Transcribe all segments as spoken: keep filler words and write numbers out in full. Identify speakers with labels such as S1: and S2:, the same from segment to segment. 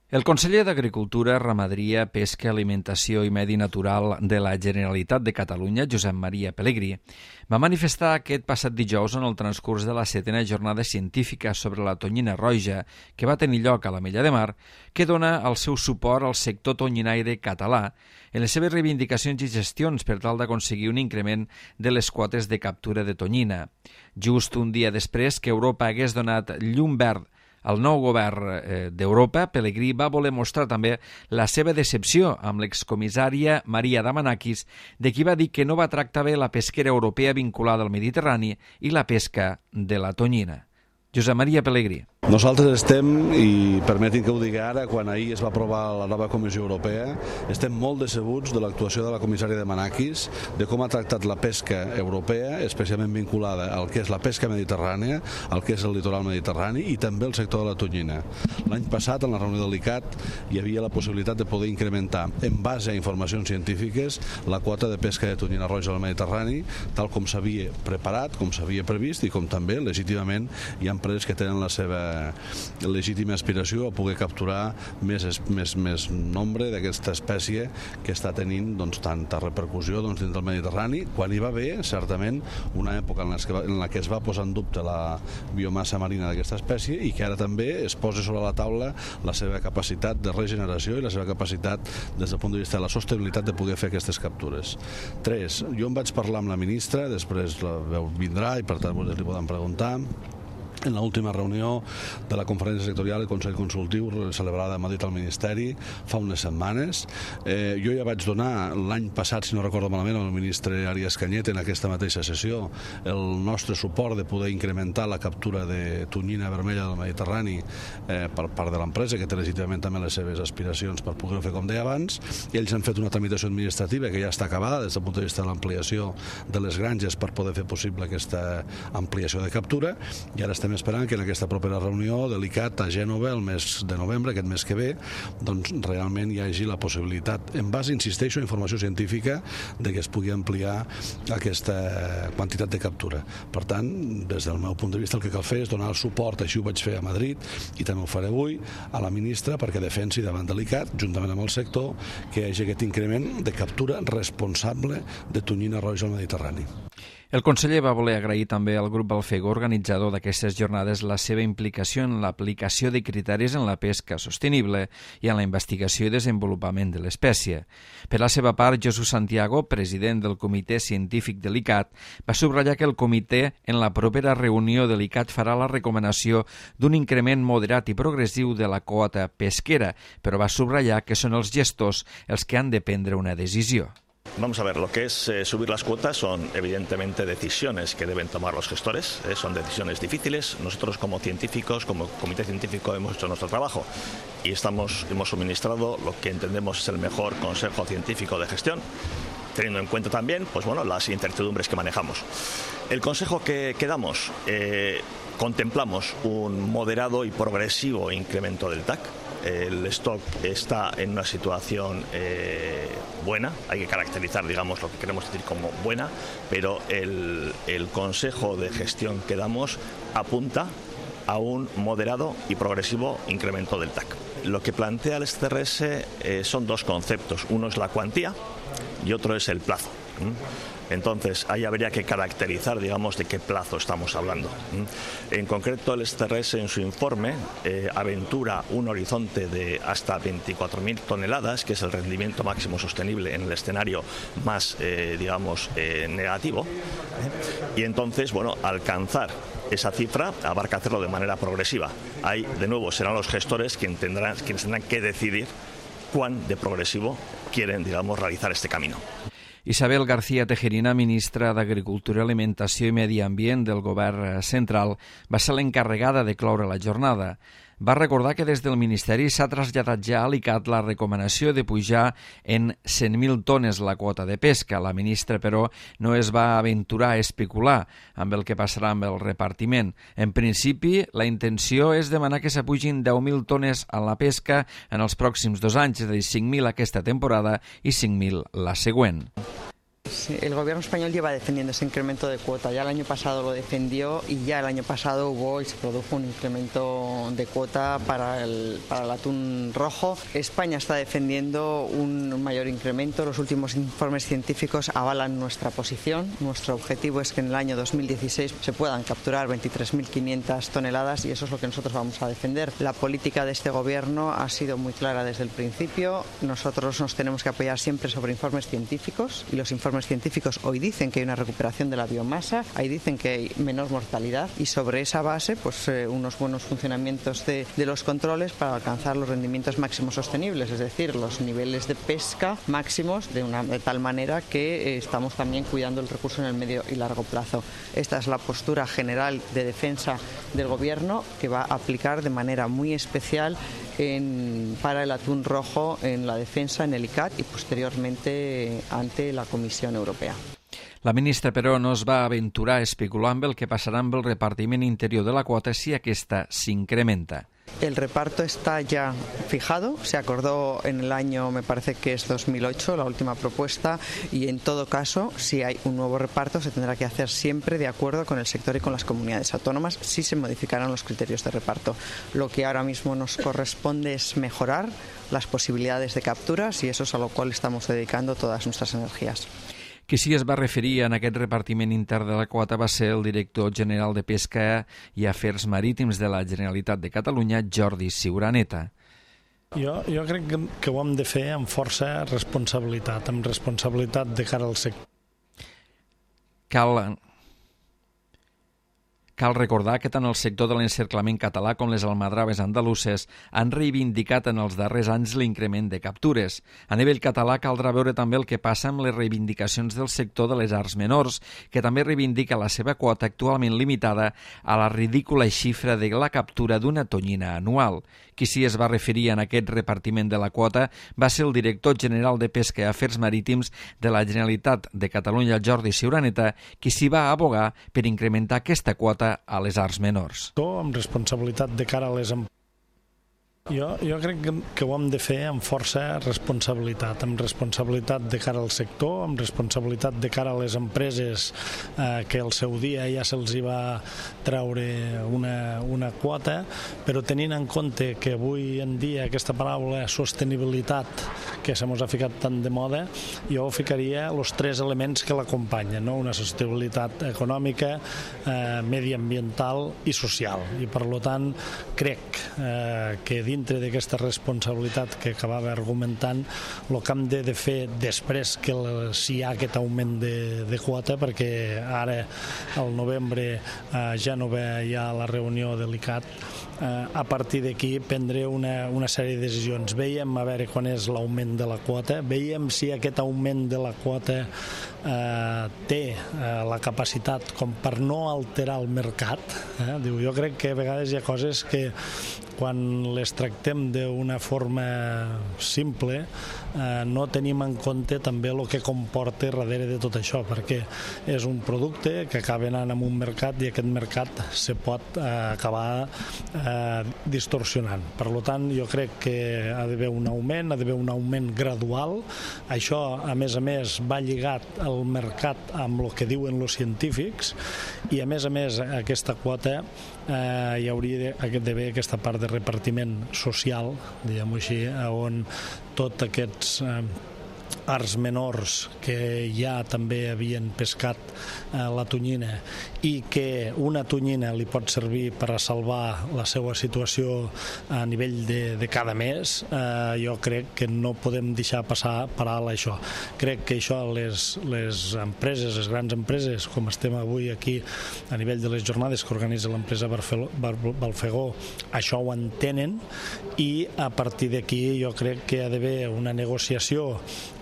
S1: El conseller d'Agricultura, Ramaderia, Pesca, Alimentació i Medi Natural de la Generalitat de Catalunya, Josep Maria Pelegrí, va manifestar aquest passat dijous en el transcurs de la setena jornada científica sobre la tonyina roja que va tenir lloc a l'Ametlla de Mar, que dona el seu suport al sector tonyinaire català en les seves reivindicacions i gestions per tal d'aconseguir un increment de les quotes de captura de tonyina. Just un dia després que Europa hagués donat llum verd el nou govern d'Europa, Pelegrí va voler mostrar també la seva decepció amb l'excomissària Maria Damanakis, de qui va dir que no va tractar bé la pesquera europea vinculada al Mediterrani i la pesca de la tonyina. Josep Maria Pelegrí.
S2: Nosaltres estem, i permetin que ho digui ara, quan ahir es va aprovar la nova Comissió Europea, estem molt decebuts de l'actuació de la comissària Damanakis, de com ha tractat la pesca europea, especialment vinculada al que és la pesca mediterrània, al que és el litoral mediterrani i també el sector de la tonyina. L'any passat, en la reunió del ICAT, hi havia la possibilitat de poder incrementar, en base a informacions científiques, la quota de pesca de tonyina roja al Mediterrani, tal com s'havia preparat, com s'havia previst i com també, legítimament, hi ha empreses que tenen la seva legítima aspiració a poder capturar més, més, més nombre d'aquesta espècie que està tenint doncs, tanta repercussió doncs, dins del Mediterrani, quan hi va haver, certament, una època en la que, en la que es va posar en dubte la biomassa marina d'aquesta espècie i que ara també es posa sobre la taula la seva capacitat de regeneració i la seva capacitat des del punt de vista de la sostenibilitat de poder fer aquestes captures. Tres, jo em vaig parlar amb la ministra, després la veu vindrà i per tant vostès li poden preguntar. En l'última reunió de la conferència sectorial i Consell Consultiu celebrada a Madrid al Ministeri fa unes setmanes. Eh, jo ja vaig donar l'any passat, si no recordo malament, al ministre Arias Cañete en aquesta mateixa sessió el nostre suport de poder incrementar la captura de tonyina vermella del Mediterrani eh, per part de l'empresa, que té legítimament també les seves aspiracions per poder-ho fer com deia abans. Ells han fet una tramitació administrativa que ja està acabada des del punt de vista de l'ampliació de les granges per poder fer possible aquesta ampliació de captura i ara estem esperant que en aquesta propera reunió de l'ICAT a Gènova el mes de novembre, aquest mes que ve, doncs realment hi hagi la possibilitat, en base, insisteixo, a informació científica, de que es pugui ampliar aquesta quantitat de captura. Per tant, des del meu punt de vista, el que cal fer és donar el suport, així ho vaig fer a Madrid i també ho faré avui, a la ministra perquè defensi davant de l'ICAT, juntament amb el sector, que hi hagi aquest increment de captura responsable de tonyina roja al Mediterrani.
S1: El conseller va voler agrair també al grup Alfego, organitzador d'aquestes jornades, la seva implicació en l'aplicació de criteris en la pesca sostenible i en la investigació i desenvolupament de l'espècie. Per la seva part, Jesús Santiago, president del Comitè Científic de l'ICAT, va subratllar que el comitè en la propera reunió de l'ICAT farà la recomanació d'un increment moderat i progressiu de la quota pesquera, però va subratllar que són els gestors els que han de prendre una decisió.
S3: Vamos a ver, lo que es eh, subir las cuotas son evidentemente decisiones que deben tomar los gestores, eh, son decisiones difíciles. Nosotros como científicos, como comité científico hemos hecho nuestro trabajo y estamos, hemos suministrado lo que entendemos es el mejor consejo científico de gestión, teniendo en cuenta también pues, bueno, las incertidumbres que manejamos. El consejo que, que damos, eh, contemplamos un moderado y progresivo incremento del T A C. El stock está en una situación eh, buena, hay que caracterizar, digamos, lo que queremos decir como buena, pero el, el consejo de gestión que damos apunta a un moderado y progresivo incremento del T A C. Lo que plantea el S C R S eh, son dos conceptos, uno es la cuantía y otro es el plazo. ¿Mm? Entonces, ahí habría que caracterizar, digamos, de qué plazo estamos hablando. En concreto, el S C R S en su informe eh, aventura un horizonte de hasta veinticuatro mil toneladas, que es el rendimiento máximo sostenible en el escenario más, eh, digamos, eh, negativo. ¿eh? Y entonces, bueno, alcanzar esa cifra habrá que hacerlo de manera progresiva. Ahí, de nuevo, serán los gestores quienes tendrán, quienes tendrán que decidir cuán de progresivo quieren, digamos, realizar este camino.
S1: Isabel García Tejerina, ministra d'Agricultura, Alimentació i Medi Ambient del Govern Central, va ser l'encarregada de cloure la jornada. Va recordar que des del Ministeri s'ha traslladat ja a l'ICAT la recomanació de pujar en cent mil tones la quota de pesca. La ministra, però, no es va aventurar a especular amb el que passarà amb el repartiment. En principi, la intenció és demanar que s'apugin deu mil tones a la pesca en els pròxims dos anys, és a dir, cinc mil aquesta temporada i cinc mil la següent.
S4: Sí, el gobierno español lleva defendiendo ese incremento de cuota. Ya el año pasado lo defendió y ya el año pasado hubo y se produjo un incremento de cuota para el, para el atún rojo. España está defendiendo un mayor incremento. Los últimos informes científicos avalan nuestra posición. Nuestro objetivo es que en el año dos mil dieciséis se puedan capturar veintitrés mil quinientas toneladas y eso es lo que nosotros vamos a defender. La política de este gobierno ha sido muy clara desde el principio. Nosotros nos tenemos que apoyar siempre sobre informes científicos y los informes científicos hoy dicen que hay una recuperación de la biomasa, ahí dicen que hay menor mortalidad y sobre esa base pues eh, unos buenos funcionamientos de, de los controles para alcanzar los rendimientos máximos sostenibles, es decir, los niveles de pesca máximos de, una, de tal manera que eh, estamos también cuidando el recurso en el medio y largo plazo. Esta es la postura general de defensa del gobierno que va a aplicar de manera muy especial en, para el atún rojo en la defensa en el I C A T y posteriormente ante la Comisión Europea.
S1: La ministra, però, no es va aventurar a especular amb el que passarà amb el repartiment interior de la quota si aquesta s'incrementa.
S4: El reparto está ya fijado, se acordó en el año, me parece que es dos mil ocho, la última propuesta, y en todo caso, si hay un nuevo reparto, se tendrá que hacer siempre de acuerdo con el sector y con las comunidades autónomas, si se modificarán los criterios de reparto. Lo que ahora mismo nos corresponde es mejorar las posibilidades de capturas y eso es a lo cual estamos dedicando todas nuestras energías.
S1: Qui sí es va referir en aquest repartiment intern de la quota va ser el director general de Pesca i Afers Marítims de la Generalitat de Catalunya, Jordi Ciuraneta.
S5: Jo, jo crec que, que ho hem de fer amb força responsabilitat, amb responsabilitat de cara al sector.
S1: Cal... Cal recordar que tant el sector de l'encerclament català com les almadraves andaluses han reivindicat en els darrers anys l'increment de captures. A nivell català caldrà veure també el que passa amb les reivindicacions del sector de les arts menors, que també reivindica la seva quota actualment limitada a la ridícula xifra de la captura d'una tonyina anual. Qui sí es va referir en aquest repartiment de la quota va ser el director general de Pesca i Afers Marítims de la Generalitat de Catalunya, Jordi Ciuraneta, qui s'hi va abogar per incrementar aquesta quota a les arts menors.
S5: Amb responsabilitat de cara a les empreses. Jo, jo crec que, que ho hem de fer amb força responsabilitat, amb responsabilitat de cara al sector, amb responsabilitat de cara a les empreses eh, que al seu dia ja se'ls va treure una, una quota, però tenint en compte que avui en dia aquesta paraula sostenibilitat, que se mos ha ficat tant de moda, jo ficaria els tres elements que l'acompanyen, no? Una sostenibilitat econòmica, eh, mediambiental i social. I per tant crec eh, que dintre d'aquesta responsabilitat que acabava argumentant, el que hem de fer després que si hi ha aquest augment de, de quota, perquè ara al novembre eh, ja no ve ja la reunió de l'I C A T, eh, a partir d'aquí prendre una, una sèrie de decisions. Veiem a veure quan és l'augment de la quota, veiem si aquest augment de la quota eh, té eh, la capacitat com per no alterar el mercat. Eh? Diu, jo crec que a vegades hi ha coses que quan les tractem d'una forma simple eh, no tenim en compte també el que comporta darrere de tot això, perquè és un producte que acaba anant en un mercat i aquest mercat se pot eh, acabar eh, distorsionant. Per tant, jo crec que ha d'haver un augment, ha d'haver un augment gradual. Això, a més a més, va lligat al mercat amb el que diuen els científics i, a més a més, aquesta quota eh, hi hauria d'haver aquesta part de repartiment social, diguem-ho així, on tots aquests eh, arts menors que ja també havien pescat eh, la tonyina i que una tonyina li pot servir per a salvar la seva situació a nivell de, de cada mes, eh, jo crec que no podem deixar passar per alt això. Crec que això les, les empreses, les grans empreses, com estem avui aquí a nivell de les jornades que organitza l'empresa Balfegó, això ho entenen i a partir d'aquí jo crec que hi ha d'haver una negociació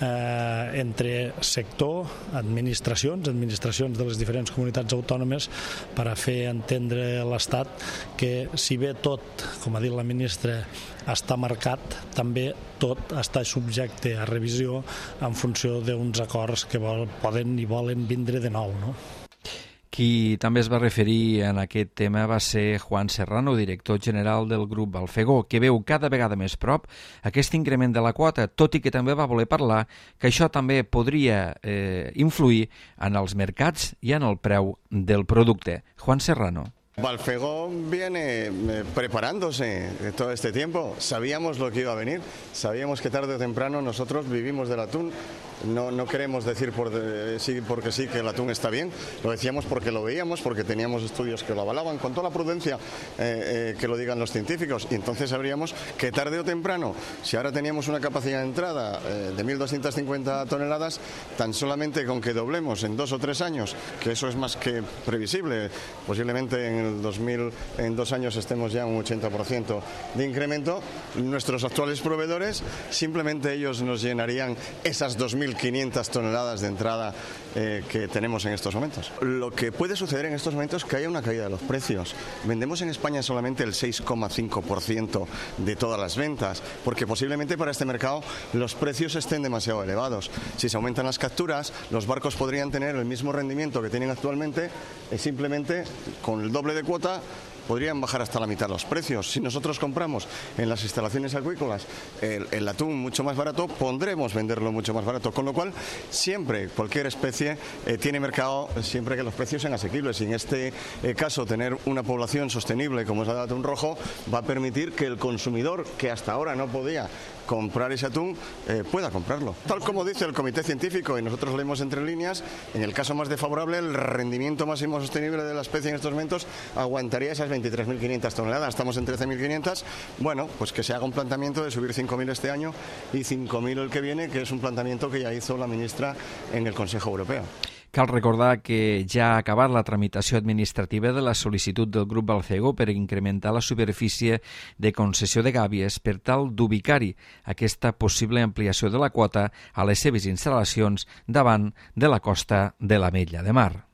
S5: Eh, entre sector, administracions, administracions de les diferents comunitats autònomes per a fer entendre a l'Estat que si bé tot, com ha dit la ministra, està marcat, també tot està subjecte a revisió en funció d'uns acords que vol, poden i volen vindre de nou, no?
S1: Qui també es va referir en aquest tema va ser Juan Serrano, director general del grup Balfegó, que veu cada vegada més prop aquest increment de la quota, tot i que també va voler parlar que això també podria eh, influir en els mercats i en el preu del producte. Juan Serrano.
S6: Balfegó viene preparándose todo este tiempo. Sabíamos lo que iba a venir, sabíamos que tarde o temprano nosotros vivimos del atún. No, no queremos decir por de, sí, porque sí que el atún está bien, lo decíamos porque lo veíamos, porque teníamos estudios que lo avalaban, con toda la prudencia eh, eh, que lo digan los científicos, y entonces sabríamos que tarde o temprano, si ahora teníamos una capacidad de entrada eh, de mil doscientas cincuenta toneladas, tan solamente con que doblemos en dos o tres años, que eso es más que previsible, posiblemente en el dos mil, en dos años estemos ya un ochenta por ciento de incremento, nuestros actuales proveedores, simplemente ellos nos llenarían esas dos mil quinientas toneladas de entrada eh, que tenemos en estos momentos. Lo que puede suceder en estos momentos es que haya una caída de los precios. Vendemos en España solamente el seis coma cinco por ciento de todas las ventas, porque posiblemente para este mercado los precios estén demasiado elevados. Si se aumentan las capturas, los barcos podrían tener el mismo rendimiento que tienen actualmente, y simplemente con el doble de cuota podrían bajar hasta la mitad los precios. Si nosotros compramos en las instalaciones acuícolas el, el atún mucho más barato, pondremos venderlo mucho más barato, con lo cual siempre, cualquier especie eh, tiene mercado siempre que los precios sean asequibles, y en este eh, caso tener una población sostenible como es la del atún rojo va a permitir que el consumidor, que hasta ahora no podía comprar ese atún, eh, pueda comprarlo. Tal como dice el comité científico, y nosotros leemos entre líneas, en el caso más desfavorable, el rendimiento máximo sostenible de la especie en estos momentos aguantaría esas veintitrés mil quinientas toneladas. Estamos en trece mil quinientas. Bueno, pues que se haga un planteamiento de subir cinco mil este año y cinco mil el que viene, que es un planteamiento que ya hizo la ministra en el Consejo Europeo.
S1: Cal recordar que ja ha acabat la tramitació administrativa de la sol·licitud del grup Balfegó per incrementar la superfície de concessió de gàbies per tal d'ubicar-hi aquesta possible ampliació de la quota a les seves instal·lacions davant de la costa de l'Ametlla de Mar.